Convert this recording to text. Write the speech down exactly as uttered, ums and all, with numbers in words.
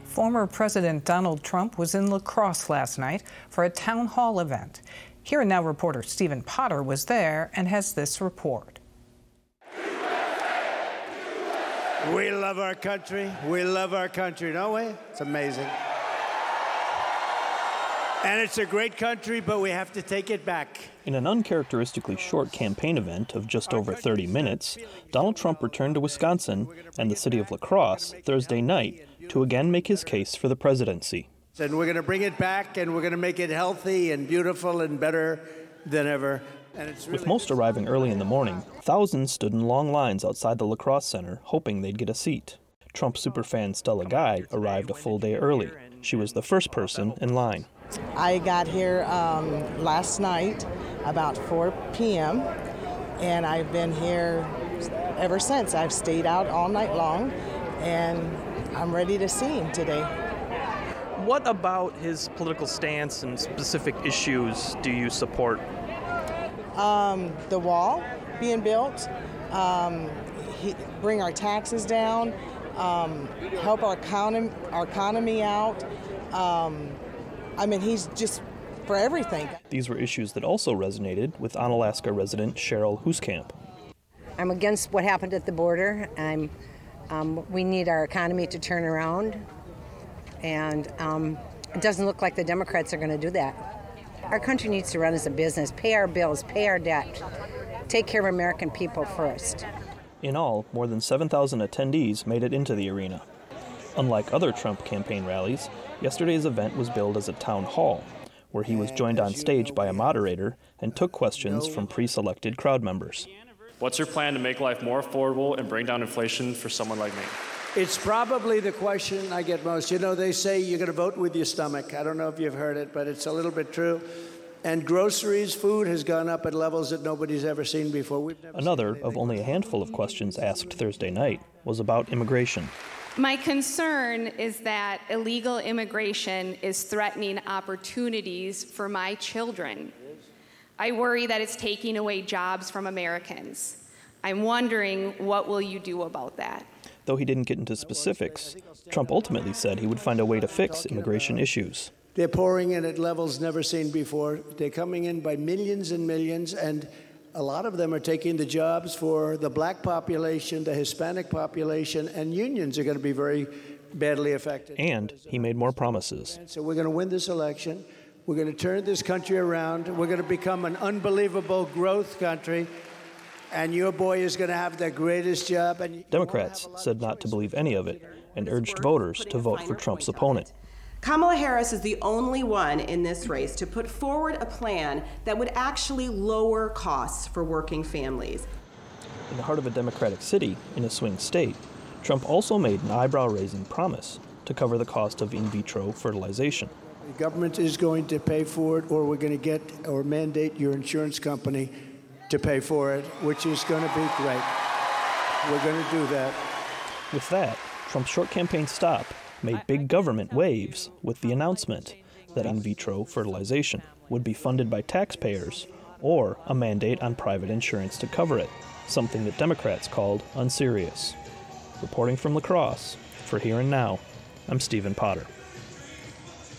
Former President Donald Trump was in La Crosse last night for a town hall event. Here and Now reporter Stephen Potter was there and has this report. We love our country. We love our country, don't we? It's amazing. And it's a great country, but we have to take it back. In an uncharacteristically short campaign event of just over thirty minutes, Donald Trump returned to Wisconsin and the city of La Crosse Thursday night to again make his case for the presidency. And we're going to bring it back, and we're going to make it healthy and beautiful and better than ever. And it's really With most arriving early in the morning, thousands stood in long lines outside the La Crosse Center, hoping they'd get a seat. Trump superfan Stella Guy arrived a full day early. She was the first person in line. I got here um, last night about four p.m. and I've been here ever since. I've stayed out all night long, and I'm ready to see him today. What about his political stance and specific issues do you support? Um, the wall being built, um, he, bring our taxes down, um, help our economy, our economy out. Um, I mean, he's just for everything. These were issues that also resonated with Onalaska resident Cheryl Hooskamp. I'm against what happened at the border. I'm, um, we need our economy to turn around, and um, it doesn't look like the Democrats are going to do that. Our country needs to run as a business, pay our bills, pay our debt, take care of American people first. In all, more than seven thousand attendees made it into the arena. Unlike other Trump campaign rallies, yesterday's event was billed as a town hall, where he was joined on stage by a moderator and took questions from pre-selected crowd members. What's your plan to make life more affordable and bring down inflation for someone like me? It's probably the question I get most. You know, they say you're going to vote with your stomach. I don't know if you've heard it, but it's a little bit true. And groceries, food has gone up at levels that nobody's ever seen before. We've never Another of only a handful of questions asked Thursday night was about immigration. My concern is that illegal immigration is threatening opportunities for my children. I worry that it's taking away jobs from Americans. I'm wondering, what will you do about that? Though he didn't get into specifics, Trump ultimately said he would find a way to fix immigration issues. They're pouring in at levels never seen before. They're coming in by millions and millions, and a lot of them are taking the jobs for the black population, the Hispanic population, and unions are going to be very badly affected. And he made more promises. So we're going to win this election. We're going to turn this country around. We're going to become an unbelievable growth country. And your boy is going to have the greatest job. And Democrats said not to believe any of it and urged voters to vote for Trump's opponent. Kamala Harris is the only one in this race to put forward a plan that would actually lower costs for working families. In the heart of a Democratic city, in a swing state, Trump also made an eyebrow-raising promise to cover the cost of in vitro fertilization. The government is going to pay for it, or we're going to get or mandate your insurance company to pay for it, which is going to be great. We're going to do that. With that, Trump's short campaign stop made big government waves with the announcement that in vitro fertilization would be funded by taxpayers or a mandate on private insurance to cover it, something that Democrats called unserious. Reporting from La Crosse, for Here and Now, I'm Stephen Potter.